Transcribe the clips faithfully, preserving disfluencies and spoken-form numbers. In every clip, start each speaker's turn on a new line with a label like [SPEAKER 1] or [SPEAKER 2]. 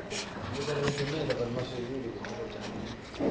[SPEAKER 1] אני יודע לא תמיד, אבל מה שהביא לי בכל זאת שאני...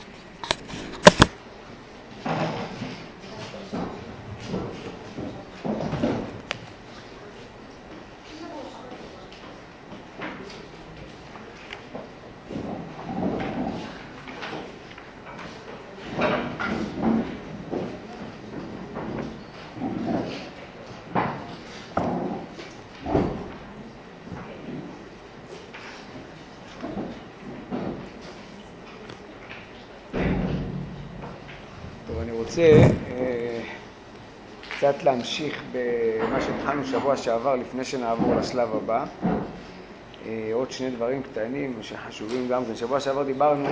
[SPEAKER 1] אני רוצה קצת להמשיך במה שהתחלנו שבוע שעבר לפני שנעבור לשלב הבא. עוד שני דברים קטנים שחשובים גם כן. שבוע שעבר דיברנו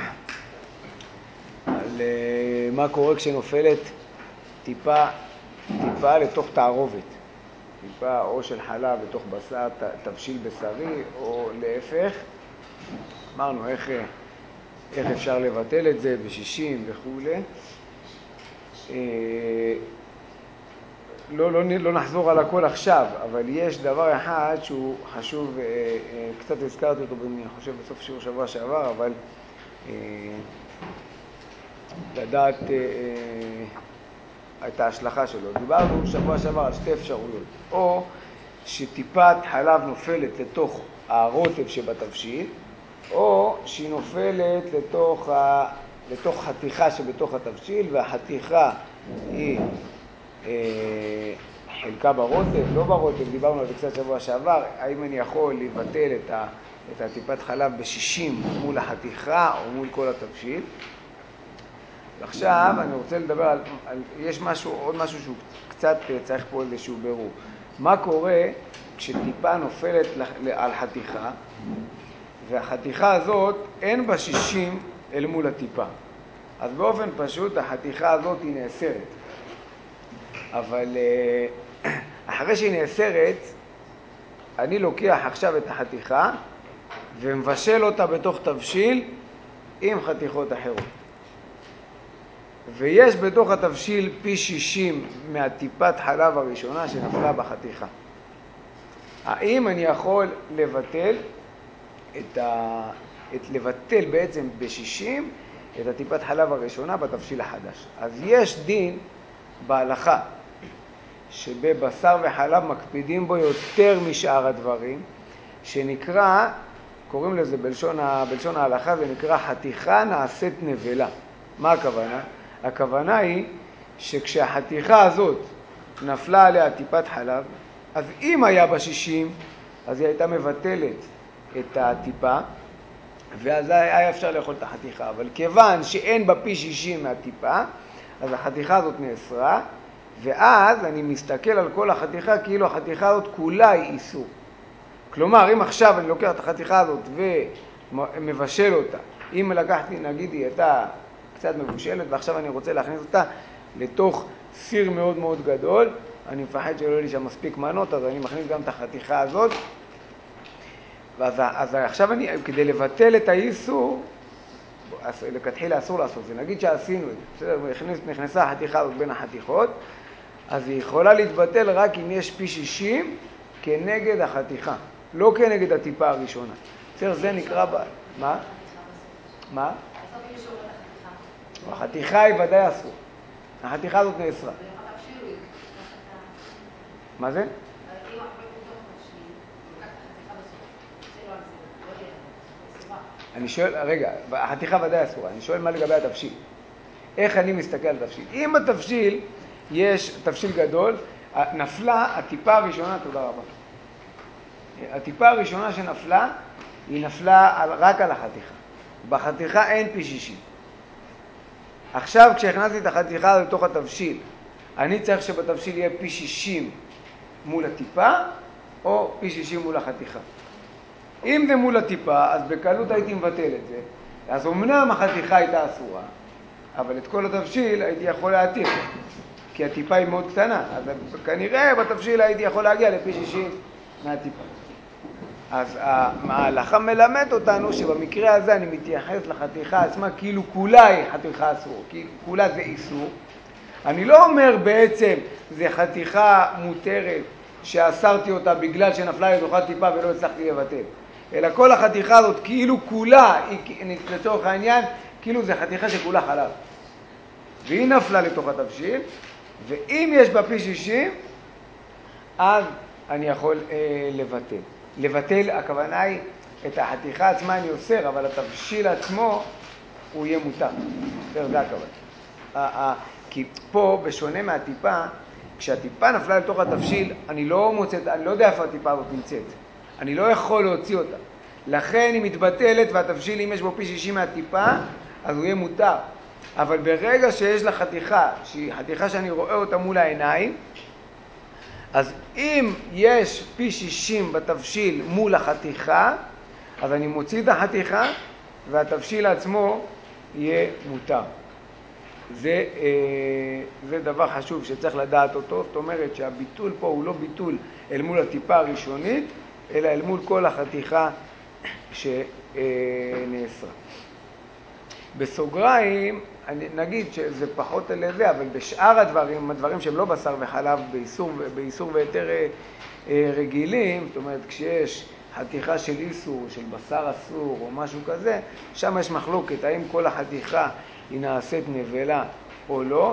[SPEAKER 1] על מה קורה כשנופלת טיפה, טיפה לתוך תערובת. טיפה או של חלב לתוך בשר, תבשיל בשרי, או להפך. אמרנו איך, איך אפשר לבטל את זה בשישים וכו'. לא, לא, לא נחזור על הכל עכשיו, אבל יש דבר אחד שהוא חשוב, קצת הזכרתי אותו, אני חושב, בסוף שיעור שבוע שעבר, אבל לדעת את ההשלכה שלו. דיברנו שבוע שעבר על שתי אפשרויות, או שטיפת חלב נופלת לתוך הרוטב שבתבשיל, או שהיא נופלת לתוך, ה... לתוך חתיכה שבתוך התבשיל, והחתיכה היא אה, חלקה ברוטב, לא ברוטב, דיברנו על זה קצת שבוע שעבר, האם אני יכול לבטל את, ה... את הטיפת חלב ב-שישים מול החתיכה או מול כל התבשיל. ועכשיו אני רוצה לדבר על, על יש משהו, עוד משהו שהוא קצת צריך פה איזשהו בירור. מה קורה כשטיפה נופלת על חתיכה, והחתיכה הזאת אין בה שישים אל מול הטיפה. אז באופן פשוט החתיכה הזאת היא נאסרת. אבל אחרי שהיא נאסרת, אני לוקח עכשיו את החתיכה ומבשל אותה בתוך תבשיל עם חתיכות אחרות. ויש בתוך התבשיל פי שישים מהטיפת חלב הראשונה שנפלה בחתיכה. האם אני יכול לבטל את ה... את לבטל בעצם ב-שישים את הטיפת חלב הראשונה בתבשיל החדש? אז יש דין בהלכה שבבשר וחלב מקפידים בו יותר משאר הדברים, שנקרא, קוראים לזה בלשון, ה... בלשון ההלכה, זה נקרא חתיכה נעשית נבלה. מה הכוונה? הכוונה היא שכשהחתיכה הזאת נפלה עליה טיפת חלב, אז אם היה ב-שישים, אז היא הייתה מבטלת את הטיפה, ואז היה אפשר לאכול את החתיכה. אבל כיוון שאין בה פי שישים מהטיפה, אז החתיכה הזאת נאסרה, ואז אני מסתכל על כל החתיכה כאילו החתיכה הזאת כולה היא איסור. כלומר, אם עכשיו אני לוקח את החתיכה הזאת ומבשל אותה, אם לקחתי, נגיד, היא הייתה קצת מבושלת, ועכשיו אני רוצה להכניס אותה לתוך סיר מאוד מאוד גדול, אני מפחד שלא יהיה לי שם מספיק מנות, אז אני מכניס גם את החתיכה הזאת. ואז אז עכשיו אני, כדי לבטל את האיסור, לכתחילה אסור לעשות זה. נגיד שעשינו את זה, בסדר? נכנס, נכנסה החתיכה הזאת בין החתיכות, אז היא יכולה להתבטל רק אם יש פי שישים כנגד החתיכה, לא כנגד הטיפה הראשונה. בסדר, זה נקרא ב... מה? מה? החתיכה היא ודאי אסור. החתיכה הזאת נאסרה. מה זה? אני שואל, רגע, החתיכה ודאי אסורה. אני שואל מה לגבי התבשיל. איך אני מסתכל על תבשיל? אם בתבשיל יש תבשיל גדול, נפלה הטיפה הראשונה, תודה רבה. הטיפה הראשונה שנפלה, היא נפלה על, רק על החתיכה. בחתיכה אין פי שישים. עכשיו כשהכנסתי את החתיכה לתוך התבשיל, אני צריך שבתבשיל יהיה פי שישים מול הטיפה, או פי שישים מול החתיכה. אם זה מול הטיפה, אז בקלות הייתי מבטל את זה. אז אמנם החתיכה הייתה אסורה, אבל את כל התבשיל הייתי יכול להתיר, כי הטיפה היא מאוד קטנה, אז כנראה בתבשיל הייתי יכול להגיע לפי שישים מהטיפה. אז ההלכה מלמד אותנו שבמקרה הזה אני מתייחס לחתיכה עצמה כאילו כולה היא חתיכה אסור, כי כולה זה איסור. אני לא אומר בעצם זה חתיכה מותרת שאסרתי אותה בגלל שנפלה לתוכה טיפה ולא הצלחתי לבטל, אלא כל החתיכה הזאת כאילו כולה, היא, לצורך העניין, כאילו זה חתיכה שכולה חלב. והיא נפלה לתוך התבשיל, ואם יש בה פי שישים, אז אני יכול אה, לבטל. לבטל, הכוונה היא, את החתיכה עצמה אני אוסר, אבל התבשיל עצמו הוא יהיה מותר. זה הכוונה. כי פה, בשונה מהטיפה, כשהטיפה נפלה לתוך התבשיל, אני לא מוצא, אני לא יודע איפה הטיפה הזאת נמצאת. אני לא יכול להוציא אותה. לכן היא מתבטלת, והתבשיל, אם יש בו פי שישים מהטיפה, אז הוא יהיה מותר. אבל ברגע שיש לה חתיכה, שהיא חתיכה שאני רואה אותה מול העיניים, אז אם יש פי שישים בתבשיל מול החתיכה, אז אני מוציא את החתיכה, והתבשיל עצמו יהיה מותר. זה, זה דבר חשוב שצריך לדעת אותו. זאת אומרת שהביטול פה הוא לא ביטול אל מול הטיפה הראשונית, אלא אל מול כל החתיכה שנאסרה. בסוגריים, נגיד שזה פחות על זה, אבל בשאר הדברים, הדברים שהם לא בשר וחלב באיסור, באיסור ויתר רגילים, זאת אומרת, כשיש חתיכה של איסור, של בשר אסור או משהו כזה, שם יש מחלוקת, האם כל החתיכה היא נעשית נבלה או לא.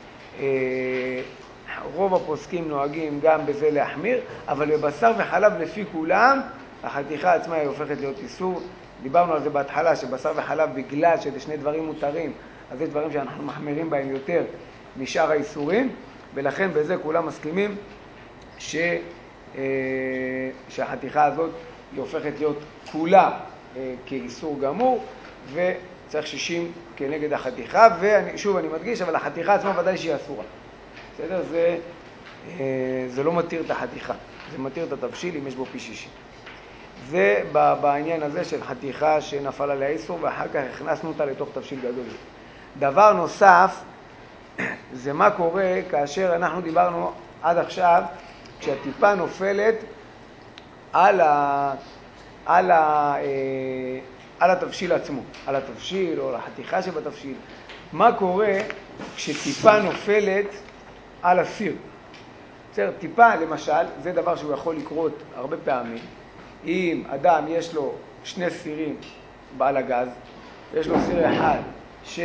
[SPEAKER 1] רוב הפוסקים נוהגים גם בזה להחמיר, אבל בבשר וחלב לפי כולם, החתיכה עצמה היא הופכת להיות איסור. דיברנו על זה בהתחלה, שבשר וחלב בגלל שזה שני דברים מותרים, אז יש דברים שאנחנו מחמירים בהם יותר משאר האיסורים, ולכן בזה כולם מסכימים ש, שהחתיכה הזאת היא הופכת להיות כולה כאיסור גמור, וצריך שישים כנגד החתיכה, ושוב אני מדגיש, אבל החתיכה עצמה ודאי שהיא אסורה. בסדר? זה, זה לא מתיר את החתיכה, זה מתיר את התבשיל אם יש בו פי שישים. זה בעניין הזה של חתיכה שנפל עליה איסור, ואחר כך הכנסנו אותה לתוך תבשיל גדול. דבר נוסף, זה מה קורה כאשר אנחנו דיברנו עד עכשיו, כשהטיפה נופלת על, ה, על, ה, על התבשיל עצמו, על התבשיל או על החתיכה שבתבשיל. מה קורה כשטיפה נופלת על הסיר? בסדר, טיפה למשל, זה דבר שהוא יכול לקרות הרבה פעמים. אם אדם יש לו שני סירים בעל הגז, יש לו סיר אחד ש...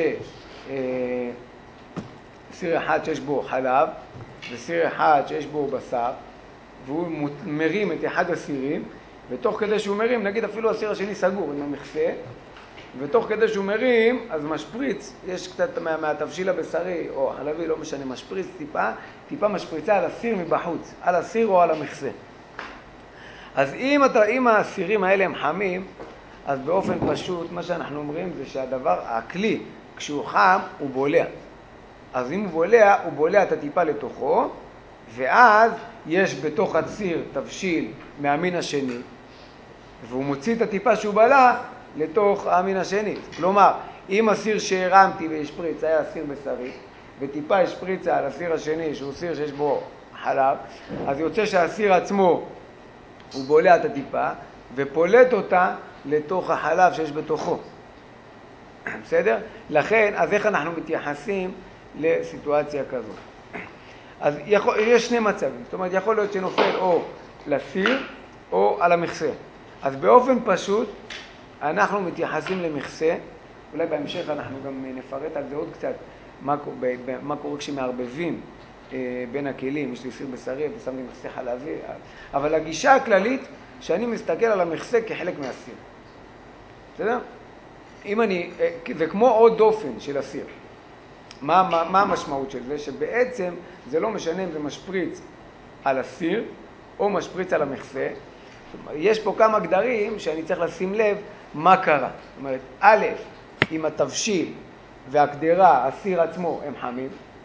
[SPEAKER 1] סיר אחד שיש בו חלב, וסיר אחד שיש בו בשר, והוא מרים את אחד הסירים, ותוך כדי שהוא מרים, נגיד אפילו הסיר השני סגור עם המכסה, ותוך כדי שהוא מרים, אז משפריץ, יש קצת מה, מהתבשיל הבשרי, או החלבי, לא משנה, משפריץ טיפה, טיפה משפריצה על הסיר מבחוץ, על הסיר או על המכסה. אז אם, אתה, אם הסירים האלה הם חמים, אז באופן פשוט, מה שאנחנו אומרים זה שהדבר, הכלי, כשהוא חם, הוא בולע. אז אם הוא בולע, הוא בולע את הטיפה לתוכו, ואז יש בתוך הציר תבשיל מהמין השני, והוא מוציא את הטיפה שהוא בלע לתוך המין השני. כלומר, אם הסיר שהרמתי והשפריץ היה סיר בשרי, וטיפה השפריצה על הסיר השני, שהוא סיר שיש בו חלב, אז יוצא שהסיר עצמו הוא בולע את הטיפה, ופולט אותה לתוך החלב שיש בתוכו. בסדר? לכן, אז איך אנחנו מתייחסים לסיטואציה כזאת? אז יכול, יש שני מצבים. זאת אומרת, יכול להיות שנופל או לסיר או על המכסה. אז באופן פשוט, אנחנו מתייחסים למכסה. אולי בהמשך אנחנו גם נפרט על זה עוד קצת, מה, מה קורה כשמערבבים בין הכלים. יש לי סיר בשרי ושם לי מכסה חלבי. אבל הגישה הכללית, שאני מסתכל על המכסה כחלק מהסיר. בסדר? אם אני, זה כמו עוד דופן של הסיר. מה, מה, מה המשמעות של זה? שבעצם זה לא משנה אם זה משפריץ על הסיר או משפריץ על המכסה. יש פה כמה גדרים שאני צריך לשים לב מה קרה. זאת אומרת, א', אם התבשיל והגדרה, הסיר עצמו, הם חמים,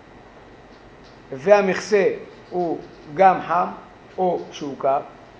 [SPEAKER 1] והמכסה הוא גם חם או שהוא קר,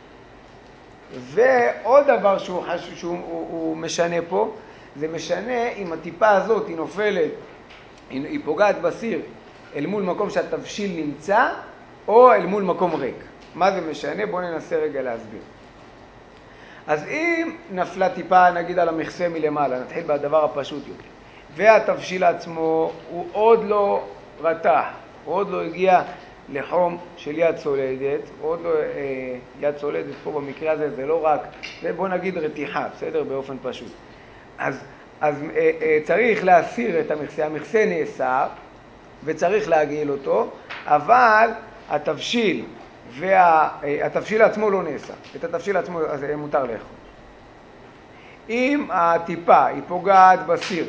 [SPEAKER 1] ועוד דבר שהוא, חשוב, שהוא הוא, הוא משנה פה, זה משנה אם הטיפה הזאת היא נופלת, היא, היא פוגעת בסיר אל מול מקום שהתבשיל נמצא, או אל מול מקום ריק. מה זה משנה? בואו ננסה רגע להסביר. אז אם נפלה טיפה, נגיד על המכסה מלמעלה, נתחיל בדבר הפשוט יותר, והתבשיל עצמו הוא עוד לא רתח, הוא עוד לא הגיע לחום של יד צולדת, עוד לא, אה, יד צולדת פה במקרה הזה זה לא רק, זה בוא נגיד רתיחה, בסדר? באופן פשוט. אז, אז אה, אה, צריך להסיר את המכסה, המכסה נאסר וצריך להגעיל אותו, אבל התבשיל והתבשיל עצמו לא נאסר, את התבשיל עצמו אז מותר לאכול. אם הטיפה היא פוגעת בסיר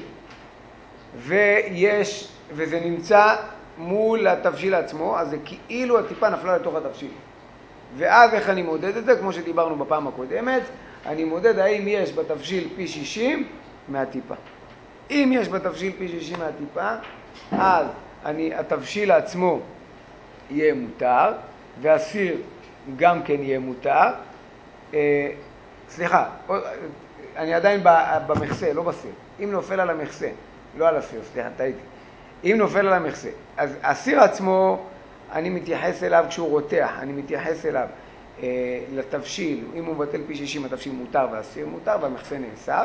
[SPEAKER 1] ויש, וזה נמצא מול התבשיל עצמו, אז זה כאילו הטיפה נפלה לתוך התבשיל. ואז איך אני מודד את זה? כמו שדיברנו בפעם הקודמת, אני מודד האם יש בתבשיל פי שישים מהטיפה. אם יש בתבשיל פי שישים מהטיפה, אז אני, התבשיל עצמו יהיה מותר, והסיר גם כן יהיה מותר. אה, סליחה, אני עדיין במכסה, לא בסיר. אם נופל על המכסה, לא על הסיר, סליחה, טעיתי. אם נופל על המכסה, אז הסיר עצמו, אני מתייחס אליו כשהוא רותח, אני מתייחס אליו אה, לתבשיל, אם הוא מבטל פי שישים, התבשיל מותר והסיר מותר, והמכסה נאסר.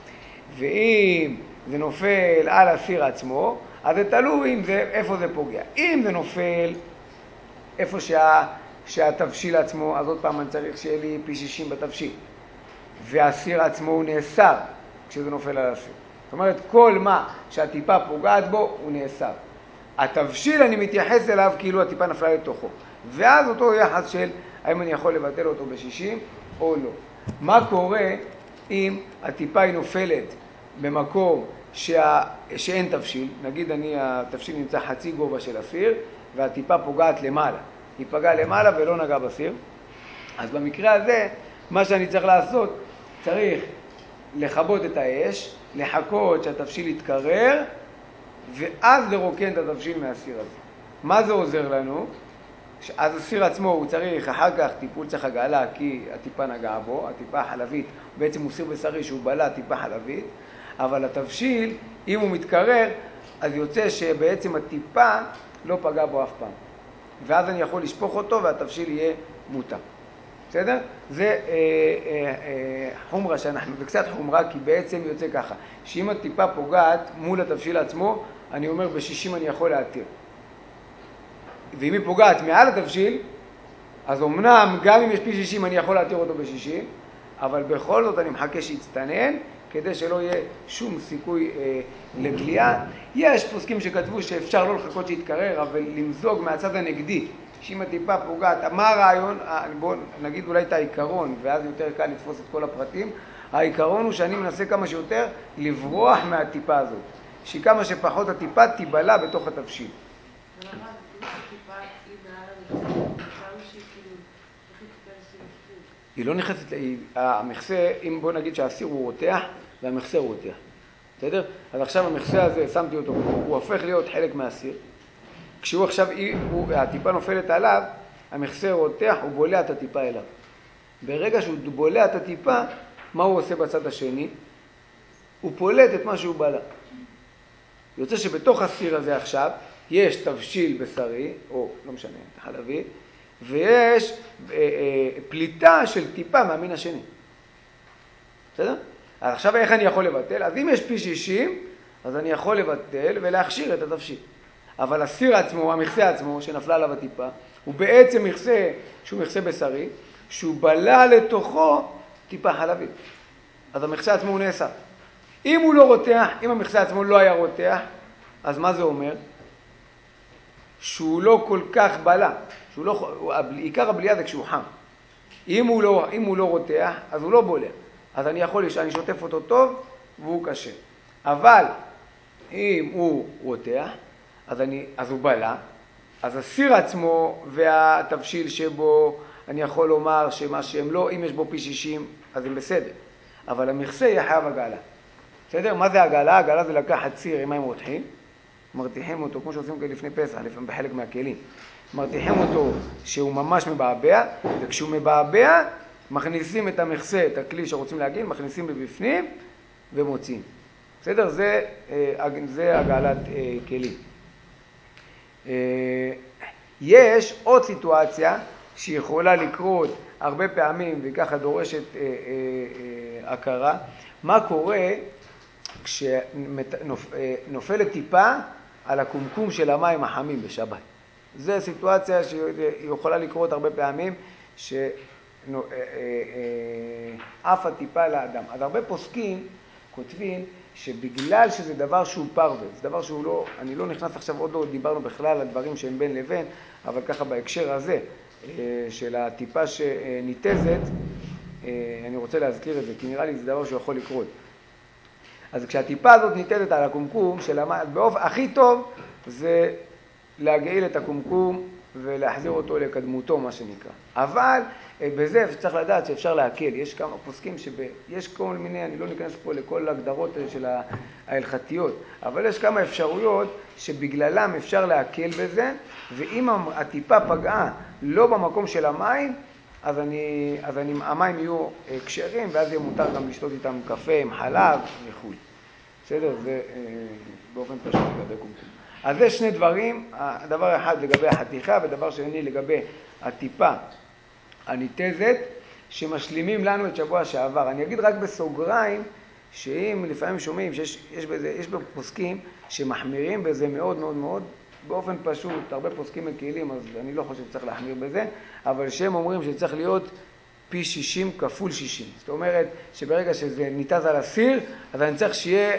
[SPEAKER 1] ואם זה נופל על הסיר עצמו, אז זה תלוי אם זה, איפה זה פוגע. אם זה נופל איפה שה, שהתבשיל עצמו, אז עוד פעם אני צריך שיהיה לי פי שישים בתבשיל. והסיר עצמו הוא נאסר כשזה נופל על הסיר. זאת אומרת, כל מה שהטיפה פוגעת בו הוא נאסר. התבשיל אני מתייחס אליו כאילו הטיפה נפלה לתוכו. ואז אותו יחס של האם אני יכול לבטל אותו ב-שישים או לא. מה קורה אם הטיפה היא נופלת במקום שה... שאין תבשיל? נגיד אני, התבשיל נמצא חצי גובה של הסיר והטיפה פוגעת למעלה. היא פגעה למעלה ולא נגעה בסיר. אז במקרה הזה, מה שאני צריך לעשות, צריך לכבות את האש, לחכות שהתבשיל יתקרר, ואז לרוקן את התבשיל מהסיר הזה. מה זה עוזר לנו? אז הסיר עצמו הוא צריך אחר כך טיפול צריך הגעלה, כי הטיפה נגעה בו, הטיפה החלבית, בעצם הוא סיר בשרי שהוא בלע טיפה חלבית, אבל התבשיל, אם הוא מתקרר, אז יוצא שבעצם הטיפה לא פגע בו אף פעם. ואז אני יכול לשפוך אותו והתבשיל יהיה מותר. בסדר? זה אה, אה, אה, חומרה שאנחנו, זה קצת חומרה, כי בעצם יוצא ככה, שאם הטיפה פוגעת מול התבשיל עצמו, אני אומר ב-שישים אני יכול להתיר. ואם היא פוגעת מעל התבשיל, אז אמנם גם אם יש פי שישים אני יכול להתיר אותו ב-שישים, אבל בכל זאת אני מחכה שיצטנן, כדי שלא יהיה שום סיכוי אה, לגלייה. יש פוסקים שכתבו שאפשר לא לחכות שיתקרר, אבל למזוג מהצד הנגדי, שאם הטיפה פוגעת, מה הרעיון? בואו נגיד אולי את העיקרון, ואז יותר קל לתפוס את כל הפרטים. העיקרון הוא שאני מנסה כמה שיותר לברוח מהטיפה הזאת, שכמה שפחות הטיפה תיבלה בתוך התבשיל.
[SPEAKER 2] אבל הרב, אם הטיפה היא מעל המכסה, אפשר שהיא כאילו נכנסת לסיר בפנים.
[SPEAKER 1] היא לא נכנסת, המכסה, אם בוא נגיד שהסיר הוא רותח, והמכסה הוא רותח. בסדר? אז עכשיו המכסה הזה, שמתי אותו, הוא הופך להיות חלק מהסיר. כשהוא עכשיו, הוא, הטיפה נופלת עליו, המכסה רותח, הוא בולע את הטיפה אליו. ברגע שהוא בולע את הטיפה, מה הוא עושה בצד השני? הוא פולט את מה שהוא בלע. יוצא שבתוך הסיר הזה עכשיו, יש תבשיל בשרי, או לא משנה, חלבי, ויש אה, אה, פליטה של טיפה מהמין השני. בסדר? אז עכשיו איך אני יכול לבטל? אז אם יש פי שישים, אז אני יכול לבטל ולהכשיר את התבשיל. אבל הסיר עצמו, המכסה עצמו, שנפלה עליו הטיפה, הוא בעצם מכסה, שהוא מכסה בשרי, שהוא בלע לתוכו טיפה חלבית. אז המכסה עצמו הוא נאסר. אם הוא לא רותח, אם המכסה עצמו לא היה רותח, אז מה זה אומר? שהוא לא כל כך בלע. שהוא לא, עיקר הבליעה זה כשהוא חם. אם הוא לא, אם הוא לא רותח, אז הוא לא בולע. אז אני יכול, אני שוטף אותו טוב, והוא קשה. אבל אם הוא רותח, אז, אני, אז הוא בלע, אז הסיר עצמו והתבשיל שבו, אני יכול לומר שמה שהם לא, אם יש בו פי שישים, אז הם בסדר. אבל המכסה יהיה חייב הגעלה. בסדר? מה זה הגעלה? הגעלה זה לקחת סיר עם מים רותחים, מרתיחים אותו, כמו שעושים לפני פסח, לפעמים בחלק מהכלים. מרתיחים אותו שהוא ממש מבעבע, וכשהוא מבעבע, מכניסים את המכסה, את הכלי שרוצים להגיל, מכניסים בבפנים ומוציאים. בסדר? זה, זה הגעלת כלים. יש עוד סיטואציה שיכולה לקרות הרבה פעמים וככה דורשת הכרה. מה קורה כשנופלת טיפה על הקומקום של המים החמים בשבת? זו סיטואציה שיכולה לקרות הרבה פעמים, שעפה טיפה לאדם. אז הרבה פוסקים כותבים שבגלל שזה דבר שהוא פרווה, זה דבר שהוא לא, אני לא נכנס עכשיו, עוד לא דיברנו בכלל על דברים שהם בין לבין, אבל ככה בהקשר הזה של הטיפה שניתזת, אני רוצה להזכיר את זה, כי נראה לי זה דבר שיכול לקרות. אז כשהטיפה הזאת ניתזת על הקומקום, באופן הכי טוב זה להגעיל את הקומקום ולהחזיר אותו לקדמותו, מה שנקרא. אבל בזה צריך לדעת שאפשר להקל. יש כמה פוסקים שיש כל מיני, אני לא ניכנס פה לכל הגדרות של ההלכתיות, אבל יש כמה אפשרויות שבגללם אפשר להקל בזה, ואם הטיפה פגעה לא במקום של המים, אז, אני, אז אני, המים יהיו קשרים, ואז יהיה מותר גם לשתות איתם קפה עם חלב וכו'. בסדר? זה באופן פשוט לגבי קומקום. אז זה שני דברים, הדבר אחד לגבי החתיכה ודבר שני לגבי הטיפה הניתזת, שמשלימים לנו את שבוע שעבר. אני אגיד רק בסוגריים, שאם לפעמים שומעים שיש יש בזה, יש בפוסקים שמחמירים בזה מאוד מאוד מאוד, באופן פשוט, הרבה פוסקים מקהילים, אז אני לא חושב שצריך להחמיר בזה, אבל שהם אומרים שצריך להיות פי שישים כפול שישים. זאת אומרת שברגע שזה ניתז על הסיר, אז אני צריך שיהיה,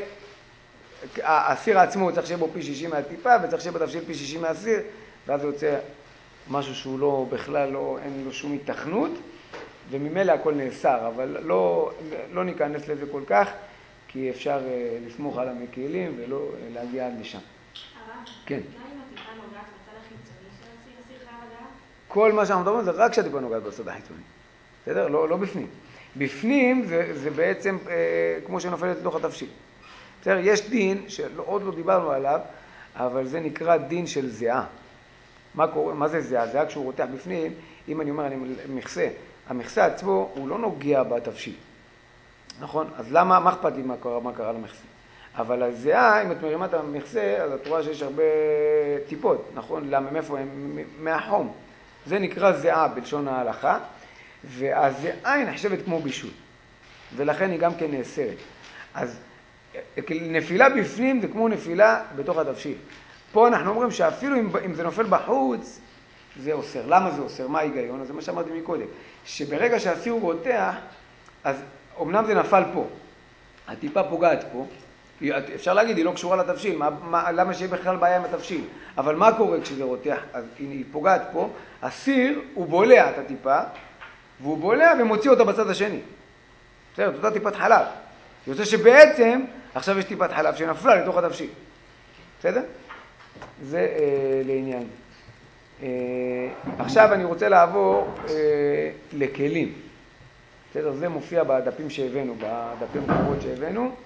[SPEAKER 1] הסיר עצמו צריך שיהיה בו פי שישים מהטיפה, וצריך שיהיה בתבשיל פי שישים מהסיר, ואז זה יוצא משהו שהוא לא, בכלל לא, אין לו שום התכנות, וממילא הכל נאסר, אבל לא, לא ניכנס לזה כל כך, כי אפשר לסמוך על המקהילים ולא להגיע עד לשם.
[SPEAKER 3] הרב,
[SPEAKER 1] כן.
[SPEAKER 3] מה אם הטיפה נוגעת בצד החיצוני של הסיר? הסיר חייב הגעה?
[SPEAKER 1] כל מה שאנחנו מדברים זה רק כשהטיפה נוגעת בצד החיצוני. בסדר? לא, לא בפנים. בפנים זה, זה בעצם אה, כמו שנופלת לתוך התבשיל. בסדר? יש דין שעוד לא דיברנו עליו, אבל זה נקרא דין של זיעה. מה קורה? מה זה זיעה? זיעה כשהוא רותח בפנים, אם אני אומר, אני מכסה, המכסה עצמו הוא לא נוגע בתבשיל. נכון? אז למה, מה אכפת לי מה קרה, מה קרה למכסה? אבל הזיעה, אם את מרימה את המכסה, אז את רואה שיש הרבה טיפות, נכון? למה? מאיפה הם? מהחום. זה נקרא זיעה בלשון ההלכה, והזיעה היא נחשבת כמו בישול, ולכן היא גם כן נאסרת. אז נפילה בפנים זה כמו נפילה בתוך התבשיל. פה אנחנו אומרים שאפילו אם, אם זה נופל בחוץ, זה אוסר. למה זה אוסר? מה ההיגיון? אז זה מה שאמרתי מקודם. שברגע שהסיר הוא רותח, אז אמנם זה נפל פה. הטיפה פוגעת פה. אפשר להגיד, היא לא קשורה לתבשיל. מה, מה, למה שיהיה בכלל בעיה עם התבשיל? אבל מה קורה כשזה רותח? אז היא פוגעת פה. הסיר הוא בולע את הטיפה, והוא בולע ומוציא אותה בצד השני. בסדר, זאת אותה טיפת חלב. יוצא שבעצם עכשיו יש טיפת חלב שנפלה לתוך התבשיל. בסדר? זה אה, לעניין. אה, עכשיו אני רוצה לעבור אה, לכלים. בסדר? זה מופיע בדפים שהבאנו, בדפים קורות שהבאנו.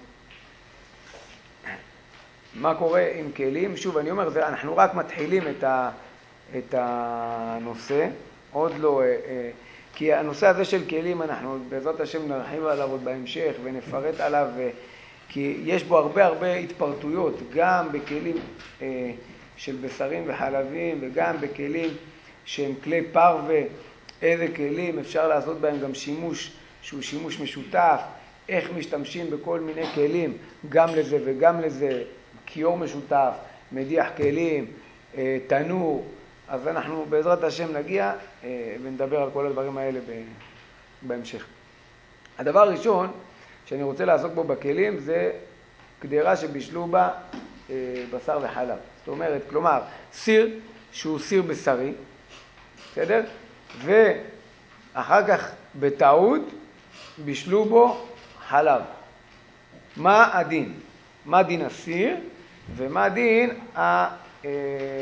[SPEAKER 1] מה קורה עם כלים? שוב, אני אומר, זה, אנחנו רק מתחילים את, ה, את הנושא, עוד לא, אה, אה, כי הנושא הזה של כלים, אנחנו בעזרת השם נרחיב עליו עוד בהמשך ונפרט עליו, אה, כי יש בו הרבה הרבה התפרטויות, גם בכלים אה, של בשרים וחלבים, וגם בכלים שהם כלי פרווה, איזה כלים אפשר לעשות בהם גם שימוש שהוא שימוש משותף, איך משתמשים בכל מיני כלים, גם לזה וגם לזה, כיור משותף, מדיח כלים, אה, תנור. אז אנחנו בעזרת השם נגיע אה, ונדבר על כל הדברים האלה בהמשך. הדבר הראשון שאני רוצה לעסוק בו בכלים זה קדרה שבישלו בה אה, בשר וחלב. זאת אומרת, כלומר, סיר שהוא סיר בשרי, בסדר? ואחר כך בטעות בישלו בו חלב. מה הדין? מה דין הסיר ומה דין ה, אה,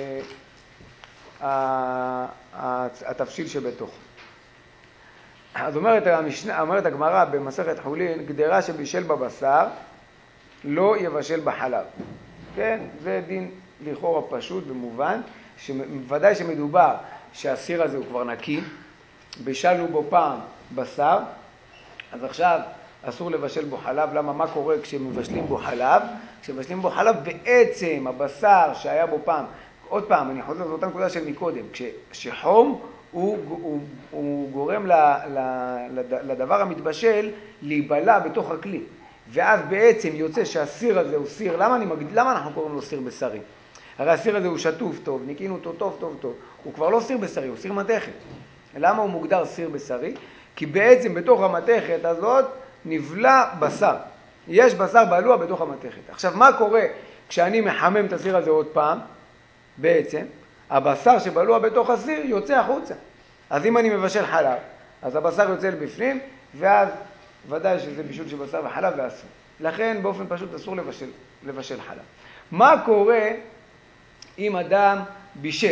[SPEAKER 1] התבשיל שבתוך. אז אומרת המשנה, אומרת הגמרא במסכת חולין, קדרה שבישל בבשר לא יבשל בחלב. כן? זה דין לכאורה פשוט במובן, שוודאי שמדובר שהסיר הזה הוא כבר נקי, בישלנו בו פעם בשר, אז עכשיו אסור לבשל בו חלב. למה? מה קורה כשמבשלים בו חלב? כשמבשלים בו חלב בעצם הבשר שהיה בו פעם, עוד פעם, אני חוזר לאותה נקודה של מקודם, כשחום הוא, הוא, הוא גורם ל, ל, לדבר המתבשל להיבלע בתוך הכלי. ואז בעצם יוצא שהסיר הזה הוא סיר, למה, אני מגד... למה אנחנו קוראים לו סיר בשרי? הרי הסיר הזה הוא שטוף טוב, ניקינו אותו טוב טוב טוב. הוא כבר לא סיר בשרי, הוא סיר מתכת. למה הוא מוגדר סיר בשרי? כי בעצם בתוך המתכת הזאת נבלע בשר. יש בשר בלוע בתוך המתכת. עכשיו, מה קורה כשאני מחמם את הסיר הזה עוד פעם? בעצם, הבשר שבלוע בתוך הסיר יוצא החוצה. אז אם אני מבשל חלב, אז הבשר יוצא לבפנים, ואז ודאי שזה בישול של בשר וחלב ואסור. לכן באופן פשוט אסור לבשל, לבשל חלב. מה קורה אם אדם בישל?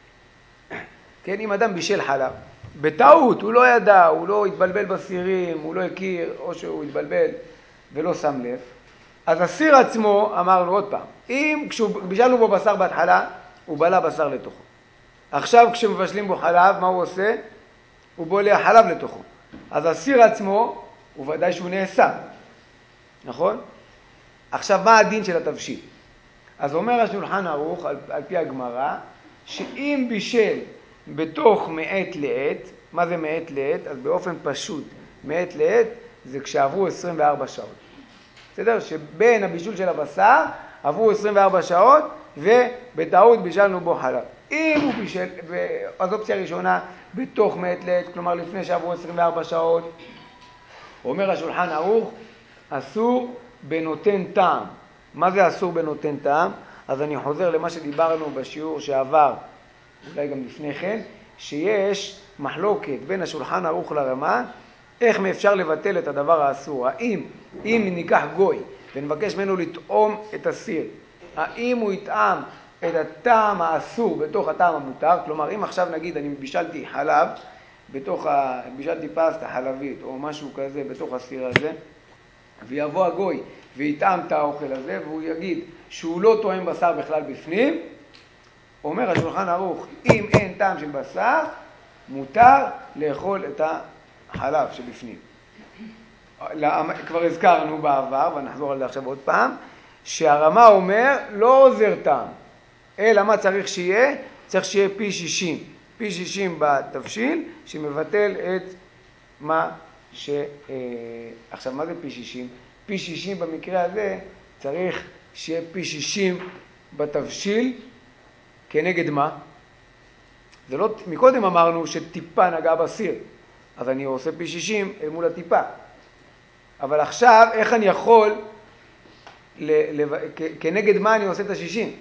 [SPEAKER 1] כן, אם אדם בישל חלב, בטעות, הוא לא ידע, הוא לא התבלבל בסירים, הוא לא הכיר, או שהוא התבלבל ולא שם לב, אז הסיר עצמו, אמרנו עוד פעם, אם כשבישלנו בו בשר בהתחלה, הוא בלע בשר לתוכו. עכשיו כשמבשלים בו חלב, מה הוא עושה? הוא בולע חלב לתוכו. אז הסיר עצמו, הוא ודאי שהוא נאסר. נכון? עכשיו, מה הדין של התבשיל? אז אומר השולחן ערוך, על, על פי הגמרא, שאם בישל בתוך מעת לעת, מה זה מעת לעת? אז באופן פשוט, מעת לעת זה כשעברו עשרים וארבע שעות. בסדר? שבין הבישול של הבשר עברו עשרים וארבע שעות, ובטעות בישלנו בו חלב. אם הוא בישל, אז אופציה ראשונה, בתוך מעת לעת, כלומר לפני שעברו עשרים וארבע שעות, אומר השולחן ערוך, אסור בנותן טעם. מה זה אסור בנותן טעם? אז אני חוזר למה שדיברנו בשיעור שעבר, אולי גם לפני כן, שיש מחלוקת בין השולחן ערוך לרמה, איך מאפשר לבטל את הדבר האסור. האם, אם ניקח גוי ונבקש ממנו לטעום את הסיר, האם הוא יטעם את הטעם האסור בתוך הטעם המותר? כלומר, אם עכשיו נגיד אני בישלתי חלב, בתוך ה... בישלתי פסטה חלבית או משהו כזה בתוך הסיר הזה, ויבוא הגוי ויטעם את האוכל הזה, והוא יגיד שהוא לא טועם בשר בכלל בפנים, אומר השולחן ערוך, אם אין טעם של בשר, מותר לאכול את החלב שבפנים. כבר הזכרנו בעבר, ונחזור על זה עכשיו עוד פעם, שהרמה אומר לא עוזר טעם, אלא מה צריך שיהיה? צריך שיהיה פי שישים. פי שישים בתבשיל שמבטל את מה ש... עכשיו, מה זה פי שישים? פי שישים במקרה הזה צריך שיהיה פי שישים בתבשיל כנגד מה? זה לא... מקודם אמרנו שטיפה נגע בסיר, אז אני עושה פי שישים אל מול הטיפה. אבל עכשיו, איך אני יכול, ל... ל... כנגד מה אני עושה את השישים?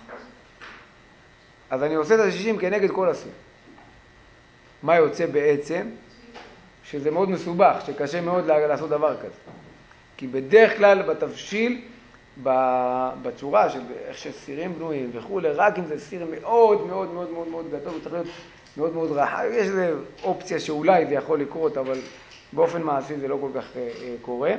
[SPEAKER 1] אז אני עושה את השישים כנגד כל הסיר. מה יוצא בעצם? שזה מאוד מסובך, שקשה מאוד לעשות דבר כזה. כי בדרך כלל בתבשיל, בצורה של איך שסירים בנויים וכו', רק אם זה סיר מאוד מאוד מאוד מאוד מאוד גדול, הוא צריך להיות מאוד מאוד רחב. יש איזו אופציה שאולי זה יכול לקרות, אבל באופן מעשי זה לא כל כך אה, אה, קורה.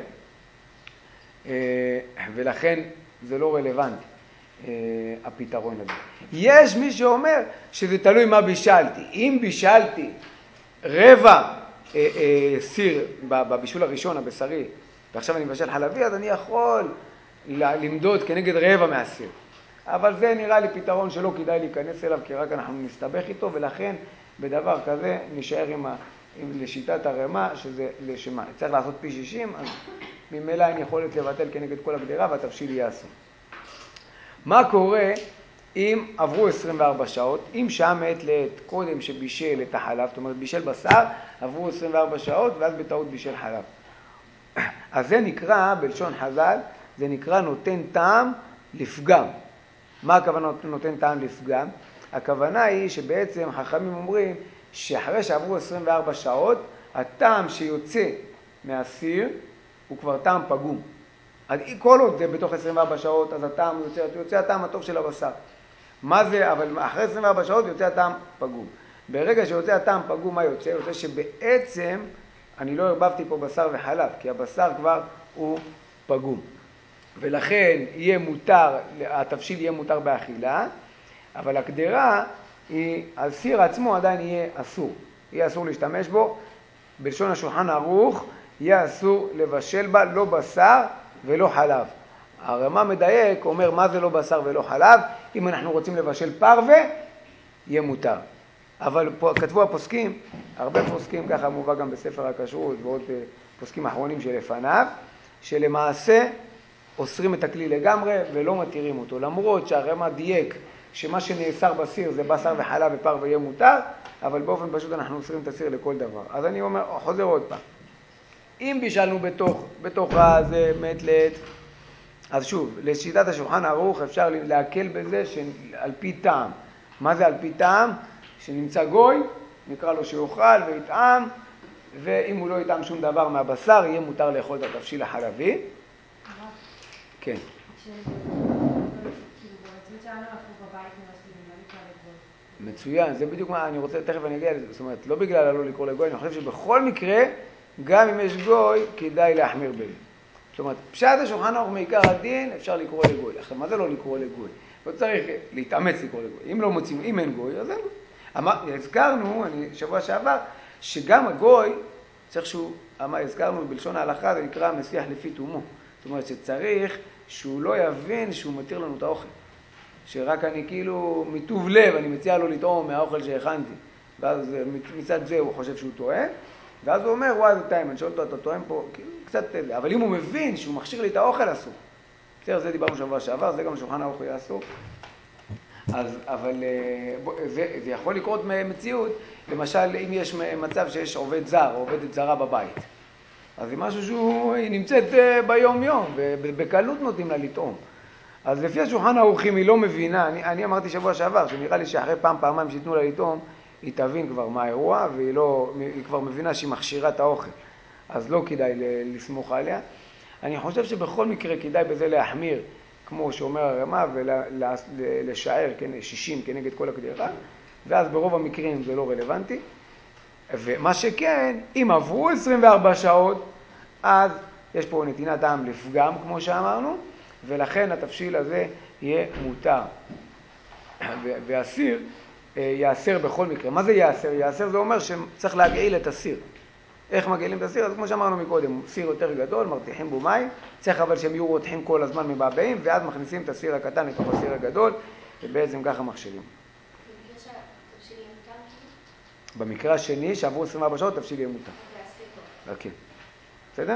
[SPEAKER 1] אה, ולכן זה לא רלוונטי, אה, הפתרון הזה. יש מי שאומר שזה תלוי מה בישלתי. אם בישלתי רבע אה, אה, סיר בבישול הראשון, הבשרי, ועכשיו אני מבשל חלבי, אז אני יכול למדוד כנגד רבע מהסיר. אבל זה נראה לי פתרון שלא כדאי להיכנס אליו, כי רק אנחנו נסתבך איתו, ולכן בדבר כזה נשאר עם, ה, עם לשיטת הרמה, שזה לשמה. צריך לעשות פי שישים, אז ממילא אין יכולת לבטל כנגד כל הגדרה, והתבשיל יהיה אסור. מה קורה אם עברו עשרים וארבע שעות, אם שעה מעת לעת קודם שבישל את החלב, זאת אומרת בישל בשר, עברו עשרים וארבע שעות, ואז בטעות בישל חלב. אז זה נקרא, בלשון חז"ל, זה נקרא נותן טעם לפגם. מה הכוונה נותן טעם לפגם? הכוונה היא שבעצם חכמים אומרים שאחרי שעברו עשרים וארבע שעות, הטעם שיוצא מהסיר הוא כבר טעם פגום. אז כל עוד זה בתוך עשרים וארבע שעות, אז הטעם יוצא, יוצא הטעם הטוב של הבשר. מה זה? אבל אחרי עשרים וארבע שעות יוצא הטעם פגום. ברגע שיוצא הטעם פגום, מה יוצא? יוצא שבעצם אני לא הרבבתי פה בשר וחלב, כי הבשר כבר הוא פגום. ולכן יהיה מותר, התבשיל יהיה מותר באכילה, אבל הקדרה, היא, הסיר עצמו עדיין יהיה אסור. יהיה אסור להשתמש בו. בלשון השולחן ערוך, יהיה אסור לבשל בה לא בשר ולא חלב. הרמה מדייק, אומר מה זה לא בשר ולא חלב. אם אנחנו רוצים לבשל פרווה, יהיה מותר. אבל פה, כתבו הפוסקים, הרבה פוסקים, ככה מובא גם בספר הכשרות ועוד פוסקים אחרונים שלפניו, שלמעשה אוסרים את הכלי לגמרי ולא מתירים אותו. למרות שהרמ"א דייק שמה שנאסר בסיר זה בשר וחלב ופר ויהיה מותר, אבל באופן פשוט אנחנו אוסרים את הסיר לכל דבר. אז אני אומר, חוזר עוד פעם. אם בישלנו בתוך, בתוך הזה מת לעת, אז שוב, לשיטת השולחן ערוך אפשר להקל בזה שעל פי טעם. מה זה על פי טעם? שנמצא גוי, נקרא לו שיאכל ויטעם, ואם הוא לא יטעם שום דבר מהבשר, יהיה מותר לאכול את התבשיל החלבי. כן. מצוין, זה בדיוק מה אני רוצה, תכף אני אגיע לזה, זאת אומרת, לא בגלל הלא לקרוא לגוי, אני חושב שבכל מקרה, גם אם יש גוי, כדאי להחמיר בזה. זאת אומרת, פשט השולחן ערוך מעיקר הדין, אפשר לקרוא לגוי. עכשיו, מה זה לא לקרוא לגוי? לא צריך להתאמץ לקרוא לגוי. אם לא מוצאים, אם אין גוי, אז אין גוי. אמר, הזכרנו, אני, שבוע שעבר, שגם הגוי, צריך שהוא, אמר, הזכרנו בלשון ההלכה, זה נקרא מסיח לפי תומו. זאת אומרת, שצריך שהוא לא יבין שהוא מתיר לנו את האוכל. שרק אני כאילו מטוב לב, אני מציע לו לטעום מהאוכל שהכנתי. ואז מצד זה הוא חושב שהוא טועה. ואז הוא אומר, וואי, זה טעים, אני שואל אותו, אתה טועם פה, כאילו, קצת תדע. אבל אם הוא מבין שהוא מכשיר לי את האוכל, אסור. בסדר, זה דיברנו שבוע שעבר, זה גם שולחן ערוך יהיה אסור. אז, אבל זה, זה יכול לקרות מציאות, למשל, אם יש מצב שיש עובד זר, או עובדת זרה בבית. אז זה משהו שהוא נמצאת ביום יום, ובקלות נותנים לה לטעום. אז לפי השולחן ערוך, אם היא לא מבינה, אני, אני אמרתי שבוע שעבר, שנראה לי שאחרי פעם, פעמיים שיתנו לה לטעום, היא תבין כבר מה האירוע, והיא לא, היא כבר מבינה שהיא מכשירה את האוכל. אז לא כדאי לסמוך עליה. אני חושב שבכל מקרה כדאי בזה להחמיר, כמו שאומר הרמ"א, ולשער שישים כנגד כל הקדירה, ואז ברוב המקרים זה לא רלוונטי. ומה שכן, אם עברו עשרים וארבע שעות, אז יש פה נתינת טעם לפגם, כמו שאמרנו, ולכן התבשיל הזה יהיה מותר. והסיר יאסר בכל מקרה. מה זה יאסר? יאסר זה אומר שצריך להגעיל את הסיר. איך מגעילים את הסיר? אז כמו שאמרנו מקודם, סיר יותר גדול, מרתיחים בו מים, צריך אבל שהם יהיו רותחים כל הזמן מבעבעים, ואז מכניסים את הסיר הקטן לתוך הסיר הגדול, ובעצם ככה מכשילים.
[SPEAKER 3] במקרה שהתבשיל יהיה מותר?
[SPEAKER 1] במקרה השני, שעברו עשרים וארבע שעות, תבשיל יהיה מותר. כן. בסדר?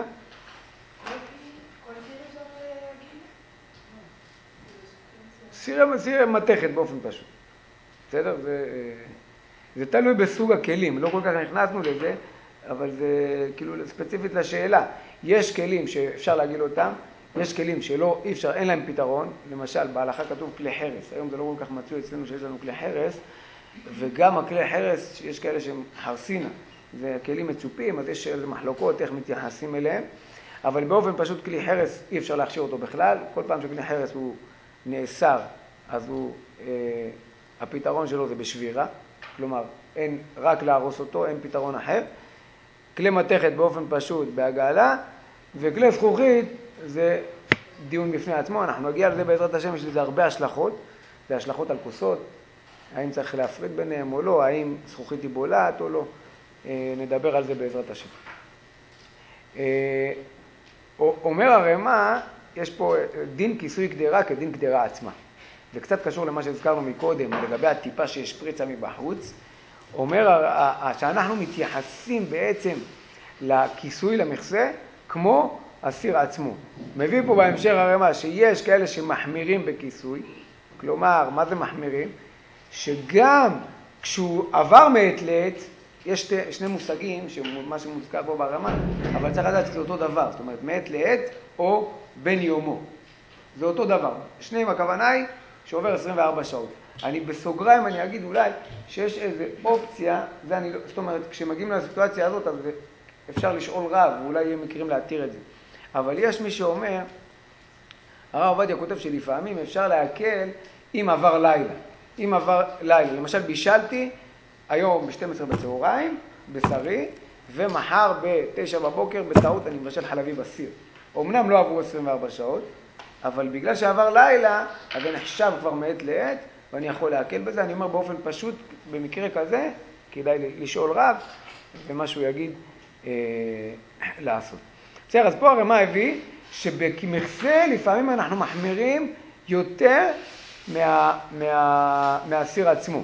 [SPEAKER 1] סיר, סיר מתכת באופן פשוט. בסדר? זה, זה תלוי בסוג הכלים, לא כל כך נכנסנו לזה, אבל זה כאילו ספציפית לשאלה. יש כלים שאפשר להגיל אותם, יש כלים שלא, אי אפשר, אין להם פתרון. למשל, בהלכה כתוב כלי חרס. היום זה לא כל כך מצוי אצלנו שיש לנו כלי חרס, וגם הכלי חרס, יש כאלה שהם חרסינה. זה כלים מצופים, אז יש מחלוקות איך מתייחסים אליהם. אבל באופן פשוט כלי חרס אי אפשר להכשיר אותו בכלל. כל פעם שכלי חרס הוא נאסר, אז הוא, אה, הפתרון שלו זה בשבירה. כלומר, אין רק להרוס אותו, אין פתרון אחר. כלי מתכת באופן פשוט בהגעלה, וכלי זכוכית זה דיון בפני עצמו. אנחנו נגיע לזה בעזרת השם, יש לזה הרבה השלכות. זה השלכות על כוסות, האם צריך להפריד ביניהם או לא, האם זכוכית היא בולעת או לא. אה, נדבר על זה בעזרת השם. אה, אומר הרמ"א, יש פה דין כיסוי קדרה כדין קדרה עצמה. זה קצת קשור למה שהזכרנו מקודם, לגבי הטיפה שיש פריצה מבחוץ. אומר שאנחנו מתייחסים בעצם לכיסוי, למכסה, כמו הסיר עצמו. מביא פה בהמשך הרמ"א שיש כאלה שמחמירים בכיסוי. כלומר, מה זה מחמירים? שגם כשהוא עבר מעת לעת, יש שתי, שני מושגים, מה שמוזכר פה ברמ"א, אבל צריך לדעת שזה אותו דבר. זאת אומרת, מעת לעת או בין יומו. זה אותו דבר. שניהם הכוונה היא שעובר עשרים וארבע שעות. אני בסוגריים, אני אגיד אולי שיש איזו אופציה, זה אני, זאת אומרת, כשמגיעים לסיטואציה הזאת, אז אפשר לשאול רב, ואולי יהיה מקרים להתיר את זה. אבל יש מי שאומר, הרב עובדיה כותב שלפעמים אפשר להקל אם עבר לילה. אם עבר לילה, למשל בישלתי היום ב-שתים עשרה בצהריים, בשרי, ומחר ב-תשע בבוקר בטעות אני מבשל חלבי בסיר. אמנם לא עברו עשרים וארבע שעות, אבל בגלל שעבר לילה, אז זה נחשב כבר מעת לעת, ואני יכול להקל בזה. אני אומר באופן פשוט, במקרה כזה, כדאי לשאול רב, ומה שהוא יגיד אה, לעשות. בסדר, אז פה הרמ"א הביא, שבמכסה לפעמים אנחנו מחמירים יותר מה, מה, מהסיר עצמו.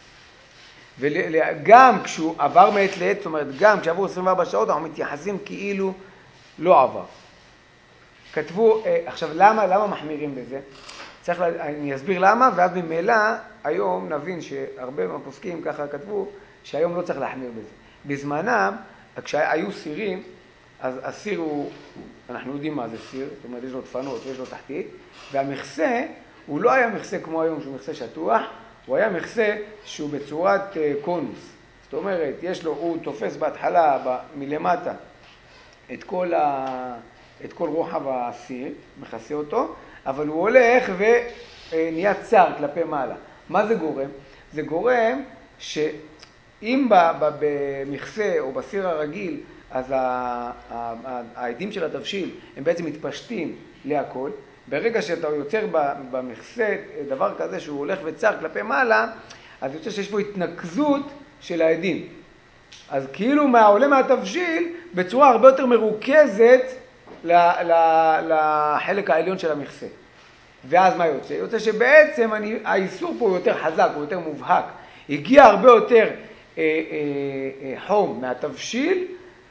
[SPEAKER 1] וגם כשהוא עבר מעת לעת, זאת אומרת, גם כשעברו עשרים וארבע שעות, אנחנו מתייחסים כאילו לא עבר. כתבו, עכשיו למה, למה מחמירים בזה? צריך, לה, אני אסביר למה, ואז ממילא היום נבין שהרבה מהפוסקים ככה כתבו, שהיום לא צריך להחמיר בזה. בזמנם, כשהיו סירים, אז הסיר הוא, אנחנו יודעים מה זה סיר, זאת אומרת, יש לו דפנות ויש לו תחתית, והמכסה, הוא לא היה מכסה כמו היום שהוא מכסה שטוח, הוא היה מכסה שהוא בצורת קונוס. זאת אומרת, יש לו, הוא תופס בהתחלה, מלמטה, את כל, ה, את כל רוחב הסיר, מכסה אותו, אבל הוא הולך ונהיה צר כלפי מעלה. מה זה גורם? זה גורם שאם במכסה או בסיר הרגיל, אז העדים של התבשיל הם בעצם מתפשטים להכל. ברגע שאתה יוצר במכסה דבר כזה שהוא הולך וצר כלפי מעלה, אז יוצא שיש בו התנקזות של העדים. אז כאילו מהעולה מהתבשיל בצורה הרבה יותר מרוכזת לחלק העליון של המכסה. ואז מה יוצא? יוצא שבעצם אני, האיסור פה הוא יותר חזק, הוא יותר מובהק. הגיע הרבה יותר אה, אה, אה, חום מהתבשיל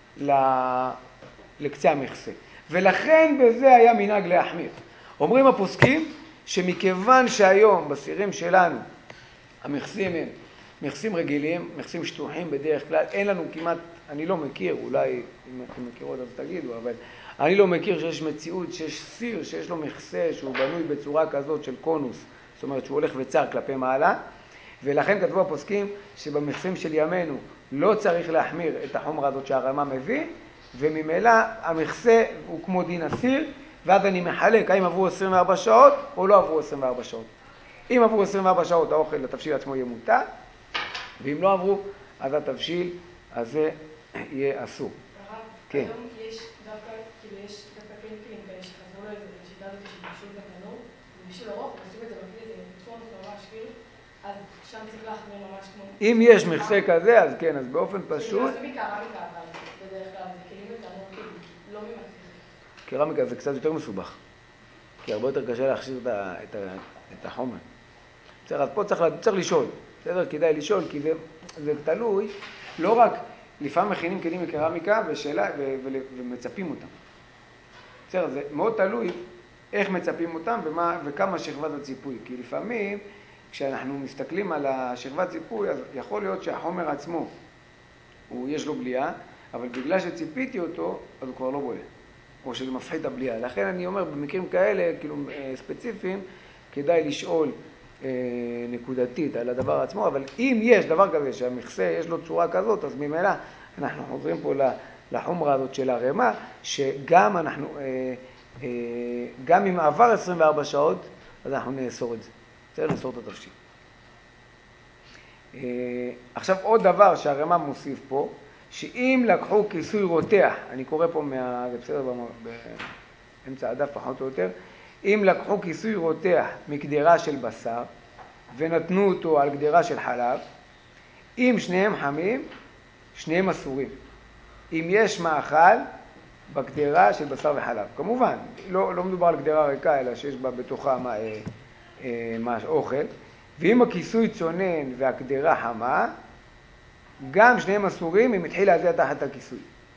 [SPEAKER 1] לקצה המכסה. ולכן בזה היה מנהג להחמיר. אומרים הפוסקים שמכיוון שהיום בסירים שלנו המכסים הם מכסים רגילים, מכסים שטוחים בדרך כלל, אין לנו כמעט, אני לא מכיר, אולי אם אתם מכירות אז תגידו, אבל אני לא מכיר שיש מציאות, שיש סיר, שיש לו מכסה שהוא בנוי בצורה כזאת של קונוס, זאת אומרת שהוא הולך וצר כלפי מעלה, ולכן כתבו הפוסקים שבמכסים של ימינו לא צריך להחמיר את החומרה הזאת שהרמה מביא, וממילא המכסה הוא כמו דין הסיר, ואז אני מחלק האם עברו עשרים וארבע שעות או לא עברו עשרים וארבע שעות. אם עברו עשרים וארבע שעות האוכל לתבשיל עצמו יהיה מותר, ואם לא עברו, אז התבשיל הזה יהיה אסור.
[SPEAKER 3] הרב,
[SPEAKER 1] כן.
[SPEAKER 3] היום יש דווקא, כאילו יש דווקא קלינקים כאלה שחזרו לו לשיטה הזאת של בישול בתנור, ובישול ארוך, ועושים את זה בכלי, זה קונוס ממש כאילו, אז שם צריך להחמיר ממש כמו...
[SPEAKER 1] אם יש מכסה כזה, אז כן, אז באופן פשוט...
[SPEAKER 3] זה מקרמיקה, אבל בדרך כלל זה כלים בתנור, כאילו, לא ממתכת.
[SPEAKER 1] קרמיקה זה קצת יותר מסובך, כי הרבה יותר קשה להכשיר את, ה, את, ה, את החומר. צריך, אז פה צריך, צריך לשאול, בסדר? כדאי לשאול, כי זה, זה תלוי, לא רק, לפעמים מכינים כלים מקרמיקה ושאלה, ו, ו, ומצפים אותם. בסדר, זה מאוד תלוי איך מצפים אותם ומה, וכמה שכבת הציפוי, כי לפעמים כשאנחנו מסתכלים על השכבת ציפוי, אז יכול להיות שהחומר עצמו, הוא, יש לו בליעה, אבל בגלל שציפיתי אותו, אז הוא כבר לא בולע. או שזה מפחית את הבליעה. לכן אני אומר, במקרים כאלה, כאילו ספציפיים, כדאי לשאול אה, נקודתית על הדבר עצמו, אבל אם יש דבר כזה שהמכסה יש לו צורה כזאת, אז ממילא אנחנו חוזרים פה לחומרה הזאת של הרמה, שגם אנחנו, אה, אה, גם אם עבר עשרים וארבע שעות, אז אנחנו נאסור את זה. צריך לאסור את התבשיל. אה, עכשיו עוד דבר שהרמה מוסיף פה, שאם לקחו כיסוי רותח, אני קורא פה מה... זה בסדר באמצע הדף פחות או יותר, אם לקחו כיסוי רותח מקדרה של בשר ונתנו אותו על קדרה של חלב, אם שניהם חמים, שניהם אסורים. אם יש מאכל בקדרה של בשר וחלב. כמובן, לא, לא מדובר על קדרה ריקה, אלא שיש בה בתוכה מה, אה, אה, מה, אוכל. ואם הכיסוי צונן והקדרה חמה, גם שניהם אסורים אם התחיל להזיע תחת הכיסוי.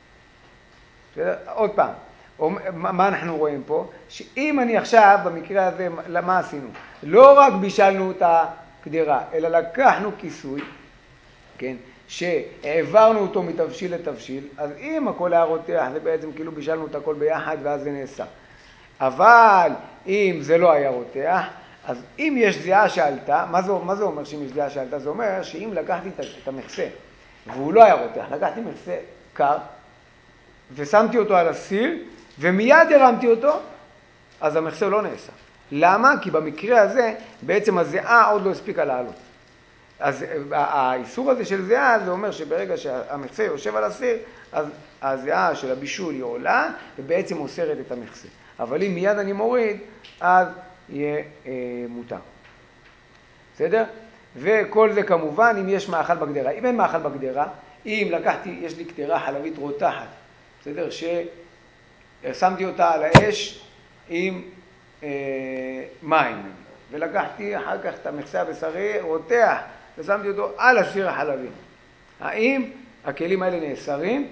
[SPEAKER 1] עוד פעם, מה אנחנו רואים פה? שאם אני עכשיו, במקרה הזה, מה עשינו? לא רק בישלנו את הקדרה, אלא לקחנו כיסוי, כן, שהעברנו אותו מתבשיל לתבשיל, אז אם הכל היה רותח, זה בעצם כאילו בישלנו את הכל ביחד ואז זה נעשה. אבל אם זה לא היה רותח, אז אם יש זיעה שעלתה, מה זה, מה זה אומר שאם יש זיעה שעלתה? זה אומר שאם לקחתי את המכסה, והוא לא היה רותח, לקחתי מכסה קר, ושמתי אותו על הסיר, ומיד הרמתי אותו, אז המכסה לא נעשה. למה? כי במקרה הזה, בעצם הזיעה עוד לא הספיקה לעלות. אז האיסור הזה של זיעה, זה אומר שברגע שהמכסה יושב על הסיר, אז הזיעה של הבישול היא עולה, ובעצם אוסרת את המכסה. אבל אם מיד אני מוריד, אז יהיה אה, מותר. בסדר? וכל זה כמובן אם יש מאכל בקדרה. אם אין מאכל בקדרה, אם לקחתי, יש לי קדרה חלבית רותחת, בסדר? ששמתי אותה על האש עם אה, מים, ולקחתי אחר כך את המכסה הבשרי רותח, ושמתי אותו על הסיר החלבי. האם הכלים האלה נאסרים?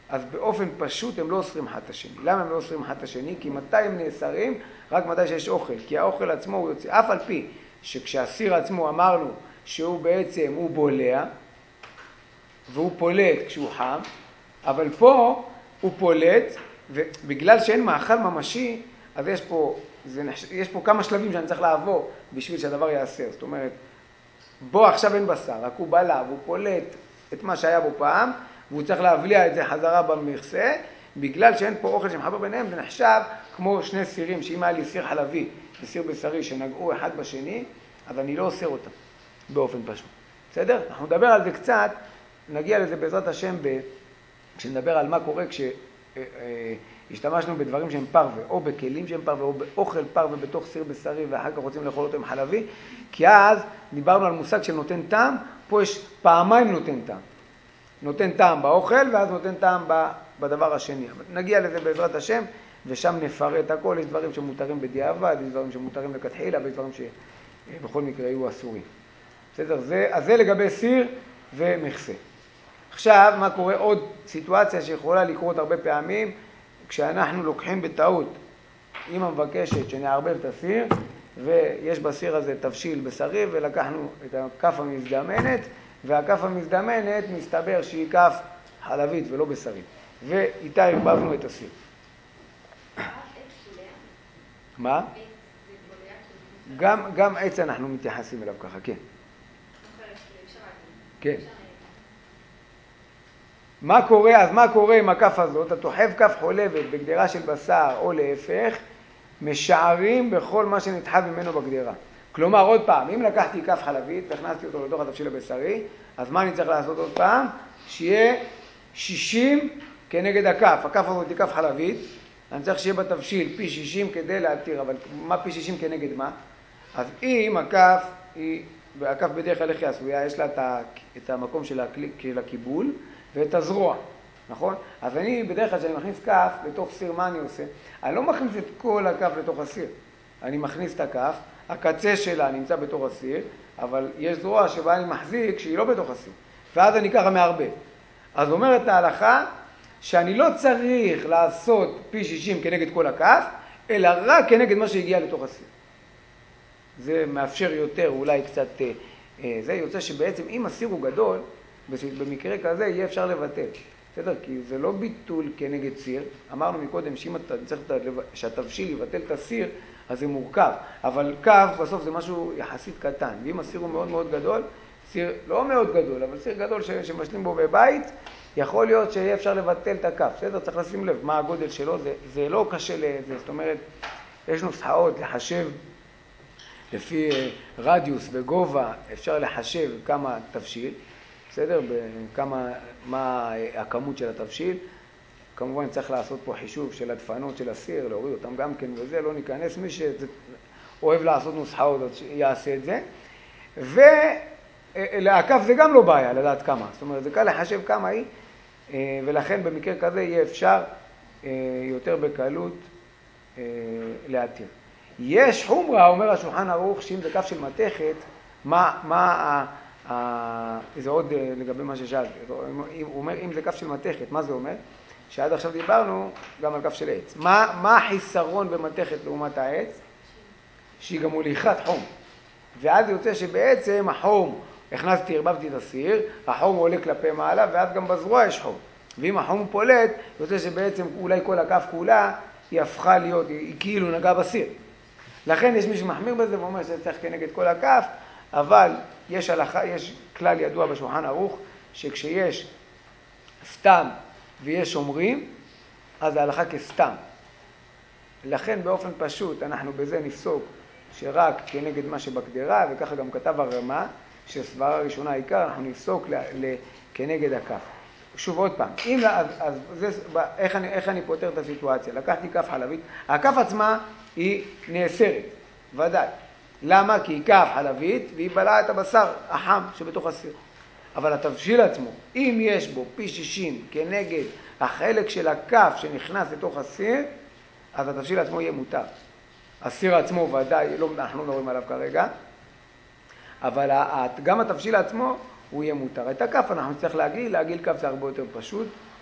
[SPEAKER 1] אז באופן פשוט הם לא אוסרים אחד את השני. למה הם לא אוסרים אחד את השני? כי מתי הם נאסרים? רק מתי שיש אוכל. כי האוכל עצמו הוא יוצא, אף על פי שכשהסיר עצמו אמרנו שהוא בעצם, הוא בולע, והוא פולט כשהוא חם, אבל פה הוא פולט, ובגלל שאין מאכל ממשי, אז יש פה, זה, יש פה כמה שלבים שאני צריך לעבור בשביל שהדבר יעשה. זאת אומרת, בו עכשיו אין בשר, רק הוא בלע, והוא פולט את מה שהיה בו פעם, והוא צריך להבליע את זה חזרה במכסה, בגלל שאין פה אוכל שמחבר ביניהם, זה נחשב כמו שני סירים, שאם היה לי סיר חלבי וסיר בשרי שנגעו אחד בשני, אז אני לא אוסר אותם באופן פשוט. בסדר? אנחנו נדבר על זה קצת, נגיע לזה בעזרת השם, ב... כשנדבר על מה קורה כשהשתמשנו בדברים שהם פרווה, או בכלים שהם פרווה, או באוכל פרווה בתוך סיר בשרי, ואחר כך רוצים לאכול אותו עם חלבי, כי אז דיברנו על מושג של נותן טעם, פה יש פעמיים נותן טעם. נותן טעם באוכל, ואז נותן טעם בדבר השני. נגיע לזה בעזרת השם, ושם נפרט הכל. יש דברים שמותרים בדיעבד, יש דברים שמותרים לכתחילה, ויש דברים שבכל מקרה יהיו אסורים. בסדר? זה, אז זה לגבי סיר ומכסה. עכשיו, מה קורה? עוד סיטואציה שיכולה לקרות הרבה פעמים, כשאנחנו לוקחים בטעות, אמא מבקשת שנערבב את הסיר, ויש בסיר הזה תבשיל בשרי, ולקחנו את הכף המזדמנת, והכף המזדמנת מסתבר שהיא כף חלבית ולא בשרי. ואיתה הרבבנו את הסיר. מה? גם, גם עץ אנחנו מתייחסים אליו ככה, כן. כן. מה קורה? אז מה קורה עם הכף הזאת? אתה תוחב כף חולבת בגדרה של בשר או להפך, משערים בכל מה שנתחב ממנו בגדרה. כלומר, עוד פעם, אם לקחתי כף חלבית והכנסתי אותו לתוך התבשיל הבשרי, אז מה אני צריך לעשות עוד פעם? שיהיה שישים כנגד הכף. הכף הזאת היא כף חלבית, אני צריך שיהיה בתבשיל פי שישים כדי להתיר, אבל מה פי שישים כנגד מה? אז אם הכף היא, הכף בדרך כלל איך היא עשויה, יש לה את המקום של הקיבול ואת הזרוע, נכון? אז אני בדרך כלל כשאני מכניס כף לתוך סיר, מה אני עושה? אני לא מכניס את כל הכף לתוך הסיר. אני מכניס את הכף, הקצה שלה נמצא בתוך הסיר, אבל יש זרוע שבה אני מחזיק שהיא לא בתוך הסיר. ואז אני ככה מערבב. אז אומרת ההלכה שאני לא צריך לעשות פי שישים כנגד כל הכף, אלא רק כנגד מה שהגיע לתוך הסיר. זה מאפשר יותר, אולי קצת, זה יוצא שבעצם אם הסיר הוא גדול, במקרה כזה יהיה אפשר לבטל. בסדר? כי זה לא ביטול כנגד סיר. אמרנו מקודם שאם אתה צריך שהתבשיל יבטל את הסיר, אז זה מורכב. אבל כף בסוף זה משהו יחסית קטן. ואם הסיר הוא מאוד מאוד גדול, סיר לא מאוד גדול, אבל סיר גדול שמשלים בו בבית, יכול להיות שיהיה אפשר לבטל את הכף. בסדר? צריך לשים לב מה הגודל שלו. זה, זה לא קשה לזה. זאת אומרת, יש נוסחאות לחשב לפי רדיוס וגובה, אפשר לחשב כמה תבשיל. בסדר? בכמה, מה הכמות של התבשיל. כמובן צריך לעשות פה חישוב של הדפנות של הסיר, להוריד אותם גם כן וזה, לא ניכנס. מי שאוהב לעשות נוסחאות יעשה את זה. ולהקף זה גם לא בעיה, לדעת כמה. זאת אומרת, זה קל לחשב כמה היא, ולכן במקרה כזה יהיה אפשר יותר בקלות להתיר. יש חומרה, אומר השולחן ערוך, שאם זה כף של מתכת, מה, מה, זה עוד לגבי מה ששאלתי. הוא אומר, אם זה כף של מתכת, מה זה אומר? שעד עכשיו דיברנו גם על כף של עץ. מה, מה החיסרון במתכת לעומת העץ? שהיא גם מוליכת חום. ואז יוצא שבעצם החום, הכנסתי, הרבבתי את הסיר, החום עולה כלפי מעלה, ואז גם בזרוע יש חום. ואם החום פולט, יוצא שבעצם אולי כל הכף כולה, היא הפכה להיות, היא, היא כאילו נגעה בסיר. לכן יש מי שמחמיר בזה ואומר שזה צריך כנגד כל הכף, אבל יש הלכה, יש כלל ידוע בשולחן ערוך, שכשיש סתם ויש שומרים, אז זה הלכה כסתם. לכן באופן פשוט אנחנו בזה נפסוק שרק כנגד מה שבקדרה, וככה גם כתב הרמה, שסברה ראשונה העיקר, אנחנו נפסוק ל, ל, כנגד הכף. שוב עוד פעם, אם, אז, אז זה, איך, אני, איך אני פותר את הסיטואציה? לקחתי כף חלבית, הכף עצמה היא נאסרת, ודאי. למה? כי היא כף חלבית והיא בלעה את הבשר החם שבתוך הסיר. אבל התבשיל עצמו, אם יש בו פי שישים כנגד החלק של הכף שנכנס לתוך הסיר, אז התבשיל עצמו יהיה מותר. הסיר עצמו ודאי, לא, אנחנו לא מדברים עליו כרגע, אבל גם התבשיל עצמו הוא יהיה מותר. את הכף אנחנו צריך להגיל, להגיל כף זה הרבה יותר פשוט,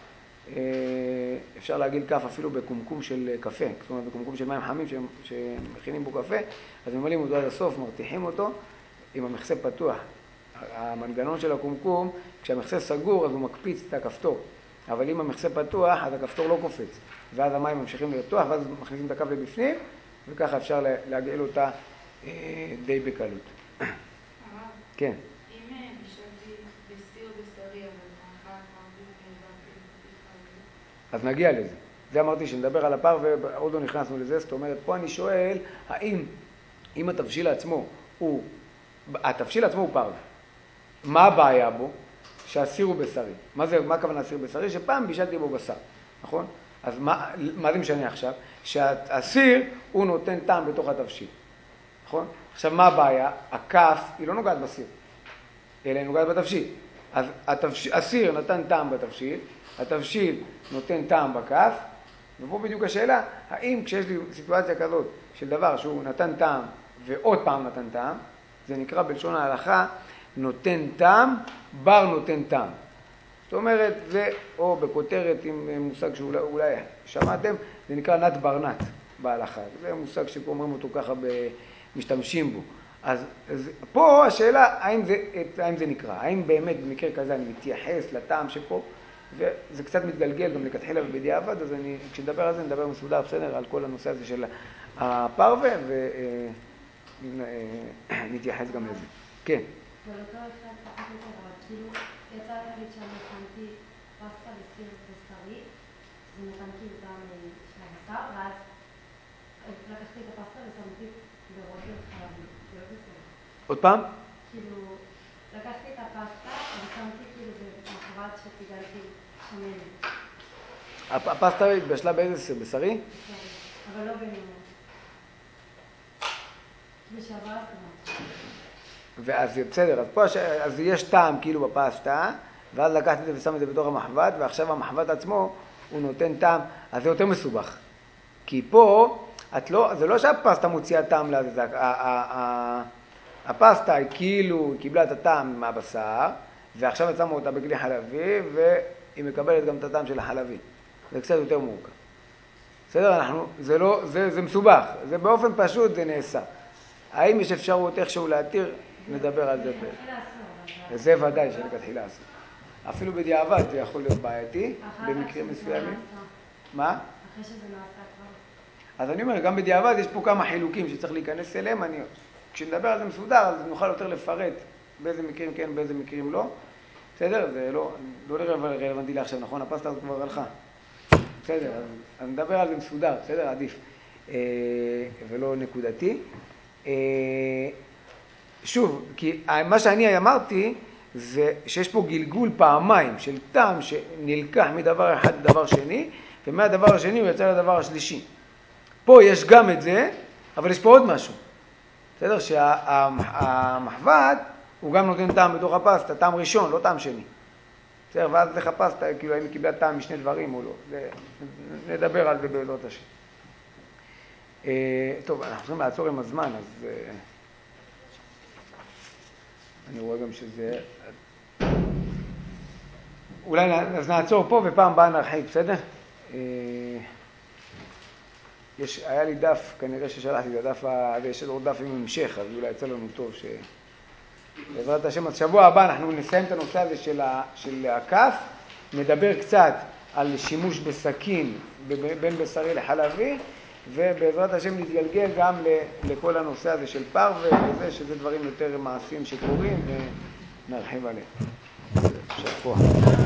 [SPEAKER 1] אפשר להגיד כף אפילו בקומקום של קפה, זאת אומרת בקומקום של מים חמים שמכינים בו קפה, אז ממלאים אותו עד הסוף, מרתיחים אותו עם המכסה פתוח. המנגנון של הקומקום, כשהמכסה סגור אז הוא מקפיץ את הכפתור, אבל אם המכסה פתוח אז הכפתור לא קופץ, ואז המים ממשיכים לרתוח ואז מכניסים את הקף לבפנים, וככה אפשר להגעיל אותה די בקלות. כן.
[SPEAKER 2] אם נשארתי בסיר בשרי, אבל מאכל מרביב נאבקתי לפתיחה,
[SPEAKER 1] אז נגיע לזה. זה אמרתי שנדבר על הפר ועוד לא נכנסנו לזה, זאת אומרת, פה אני שואל, האם, אם התבשיל עצמו הוא, התבשיל עצמו הוא פר, מה הבעיה בו? שהסיר הוא בשרי. מה זה, מה הכוונה סיר בשרי? שפעם בישלתי בו בשר, נכון? אז מה, מה זה משנה עכשיו? שהסיר הוא נותן טעם בתוך התבשיל, נכון? עכשיו מה הבעיה? הכף היא לא נוגעת בסיר, אלא היא נוגעת בתבשיל. אז התבשיל, הסיר נתן טעם בתבשיל, התבשיל נותן טעם בכף, ופה בדיוק השאלה, האם כשיש לי סיטואציה כזאת של דבר שהוא נתן טעם ועוד פעם נתן טעם, זה נקרא בלשון ההלכה, נותן טעם, בר נותן טעם. זאת אומרת, זה, או בכותרת עם מושג שאולי אולי שמעתם, זה נקרא נת ברנת בהלכה. זה מושג שאומרים אותו ככה משתמשים בו. אז, אז פה השאלה, האם זה, האם זה נקרא? האם באמת במקרה כזה אני מתייחס לטעם שפה? וזה קצת מתגלגל גם לכתחילה ובדיעבד, אז אני, כשנדבר על זה, נדבר מסודר בסדר על כל הנושא הזה של הפרווה, ונתייחס גם לזה. כן.
[SPEAKER 4] אבל אותו אחד פחות יותר, אבל כאילו יצא להגיד שאני הכנתי פסטה בסיר בשרי, זה נתן כאילו טעם של הבשר, ואז לקחתי את הפסטה ושמתי ברוטב חלבי, זה לא בסדר.
[SPEAKER 1] עוד פעם?
[SPEAKER 4] כאילו, לקחתי את הפסטה ושמתי כאילו במחבת שתיגלתי שמנת.
[SPEAKER 1] הפסטה התבשלה באיזה סיר? בשרי?
[SPEAKER 4] בשרי, אבל לא במימון. בשעבר זה
[SPEAKER 1] ואז בסדר, אז פה אז יש טעם כאילו בפסטה, ואז לקחתי את זה ושם את זה בתוך המחבת, ועכשיו המחבת עצמו הוא נותן טעם, אז זה יותר מסובך. כי פה, את לא, זה לא שהפסטה מוציאה טעם לזה, הפסטה היא כאילו, היא קיבלה את הטעם מהבשר, ועכשיו את שמה אותה בכלי חלבי, והיא מקבלת גם את הטעם של החלבי. זה קצת יותר מורכב. בסדר, אנחנו, זה לא, זה, זה מסובך, זה באופן פשוט זה נעשה. האם יש אפשרות איכשהו להתיר? נדבר על זה. זה ודאי שלכתחילה אסור. אפילו בדיעבד זה יכול להיות בעייתי, במקרים מסוימים. מה?
[SPEAKER 4] אחרי שזה נעשה כבר.
[SPEAKER 1] אז אני אומר, גם בדיעבד יש פה כמה חילוקים שצריך להיכנס אליהם. אני, כשנדבר על זה מסודר, אז נוכל יותר לפרט באיזה מקרים כן, באיזה מקרים לא. בסדר? זה לא, לא רלוונטי לעכשיו, נכון? הפסטה הזאת כבר הלכה. בסדר, אז, אז נדבר על זה מסודר, בסדר? עדיף. אה, ולא נקודתי. אה, שוב, כי מה שאני אמרתי זה שיש פה גלגול פעמיים של טעם שנלקח מדבר אחד לדבר שני, ומהדבר השני הוא יצא לדבר השלישי. פה יש גם את זה, אבל יש פה עוד משהו. בסדר? שהמחבת הוא גם נותן טעם בתוך הפסטה, טעם ראשון, לא טעם שני. בסדר? ואז לך פסטה, כאילו האם היא קיבלה טעם משני דברים או לא. זה, נדבר על זה בעזרת השם. טוב, אנחנו צריכים לעצור עם הזמן, אז אני רואה גם שזה... אולי אז נעצור פה ופעם הבאה נרחיב, בסדר? יש, היה לי דף, כנראה ששלחתי את הדף, יש עוד דף עם המשך, אז אולי יצא לנו טוב ש... בעזרת השם, אז שבוע הבא אנחנו נסיים את הנושא הזה של, ה, של הכף, נדבר קצת על שימוש בסכין בין בשרי לחלבי, ובעזרת השם נתגלגל גם לכל הנושא הזה של פרווה, וזה שזה דברים יותר מעשיים שקורים, ונרחיב עליהם. שבוע.